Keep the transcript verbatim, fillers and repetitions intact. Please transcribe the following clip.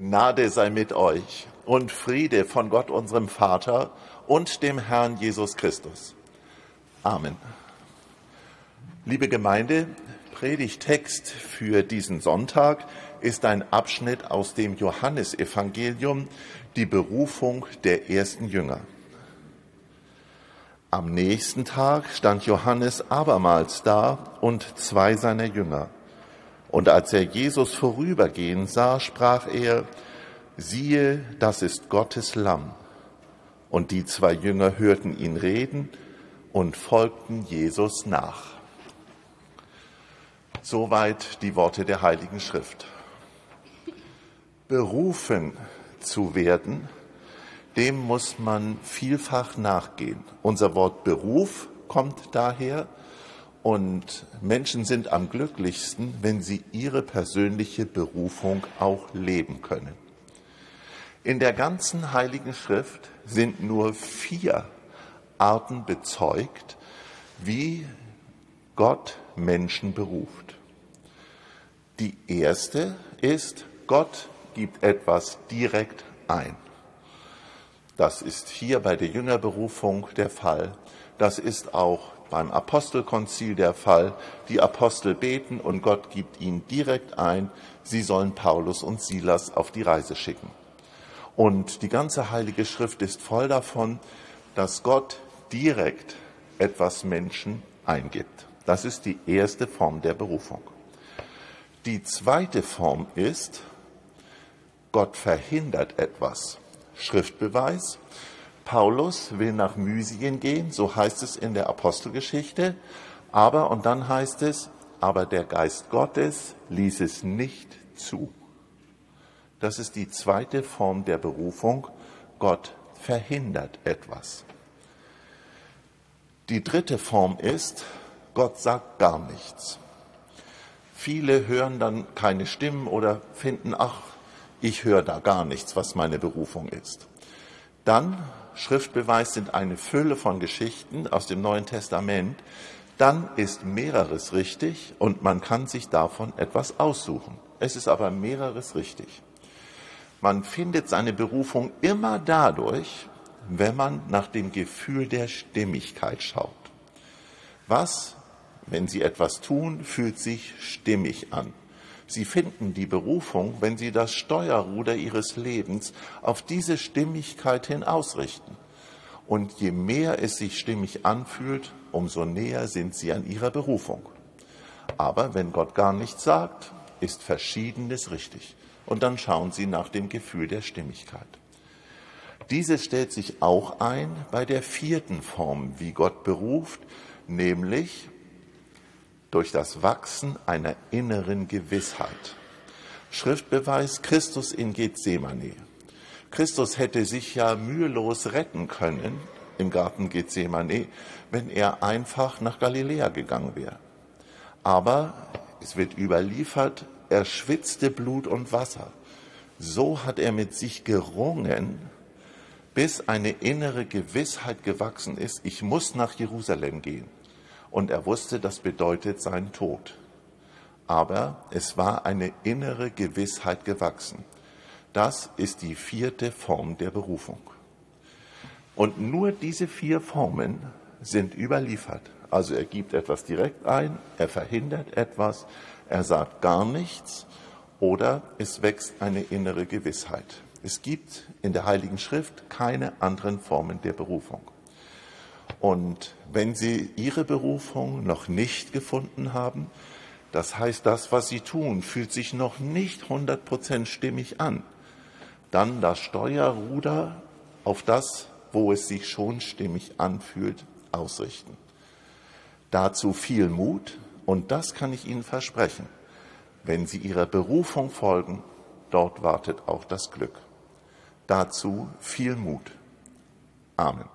Gnade sei mit euch und Friede von Gott, unserem Vater und dem Herrn Jesus Christus. Amen. Liebe Gemeinde, Predigtext für diesen Sonntag ist ein Abschnitt aus dem Johannesevangelium, die Berufung der ersten Jünger. Am nächsten Tag stand Johannes abermals da und zwei seiner Jünger. Und als er Jesus vorübergehen sah, sprach er: Siehe, das ist Gottes Lamm. Und die zwei Jünger hörten ihn reden und folgten Jesus nach. Soweit die Worte der Heiligen Schrift. Berufen zu werden, dem muss man vielfach nachgehen. Unser Wort Beruf kommt daher. Und Menschen sind am glücklichsten, wenn sie ihre persönliche Berufung auch leben können. In der ganzen Heiligen Schrift sind nur vier Arten bezeugt, wie Gott Menschen beruft. Die erste ist, Gott gibt etwas direkt ein. Das ist hier bei der Jüngerberufung der Fall. Das ist auch beim Apostelkonzil der Fall. Die Apostel beten und Gott gibt ihnen direkt ein, sie sollen Paulus und Silas auf die Reise schicken. Und die ganze Heilige Schrift ist voll davon, dass Gott direkt etwas Menschen eingibt. Das ist die erste Form der Berufung. Die zweite Form ist, Gott verhindert etwas. Schriftbeweis. Paulus will nach Mysien gehen, so heißt es in der Apostelgeschichte, aber, und dann heißt es, aber der Geist Gottes ließ es nicht zu. Das ist die zweite Form der Berufung, Gott verhindert etwas. Die dritte Form ist, Gott sagt gar nichts. Viele hören dann keine Stimmen oder finden, ach, ich höre da gar nichts, was meine Berufung ist. Dann, Schriftbeweis sind eine Fülle von Geschichten aus dem Neuen Testament, dann ist mehreres richtig und man kann sich davon etwas aussuchen. Es ist aber mehreres richtig. Man findet seine Berufung immer dadurch, wenn man nach dem Gefühl der Stimmigkeit schaut. Was, wenn Sie etwas tun, fühlt sich stimmig an? Sie finden die Berufung, wenn Sie das Steuerruder Ihres Lebens auf diese Stimmigkeit hin ausrichten. Und je mehr es sich stimmig anfühlt, umso näher sind Sie an Ihrer Berufung. Aber wenn Gott gar nichts sagt, ist Verschiedenes richtig. Und dann schauen Sie nach dem Gefühl der Stimmigkeit. Dieses stellt sich auch ein bei der vierten Form, wie Gott beruft, nämlich durch das Wachsen einer inneren Gewissheit. Schriftbeweis, Christus in Gethsemane. Christus hätte sich ja mühelos retten können im Garten Gethsemane, wenn er einfach nach Galiläa gegangen wäre. Aber es wird überliefert, er schwitzte Blut und Wasser. So hat er mit sich gerungen, bis eine innere Gewissheit gewachsen ist, ich muss nach Jerusalem gehen. Und er wusste, das bedeutet sein Tod. Aber es war eine innere Gewissheit gewachsen. Das ist die vierte Form der Berufung. Und nur diese vier Formen sind überliefert. Also er gibt etwas direkt ein, er verhindert etwas, er sagt gar nichts oder es wächst eine innere Gewissheit. Es gibt in der Heiligen Schrift keine anderen Formen der Berufung. Und wenn Sie Ihre Berufung noch nicht gefunden haben, das heißt, das, was Sie tun, fühlt sich noch nicht hundert Prozent stimmig an, dann das Steuerruder auf das, wo es sich schon stimmig anfühlt, ausrichten. Dazu viel Mut, und das kann ich Ihnen versprechen. Wenn Sie Ihrer Berufung folgen, dort wartet auch das Glück. Dazu viel Mut. Amen.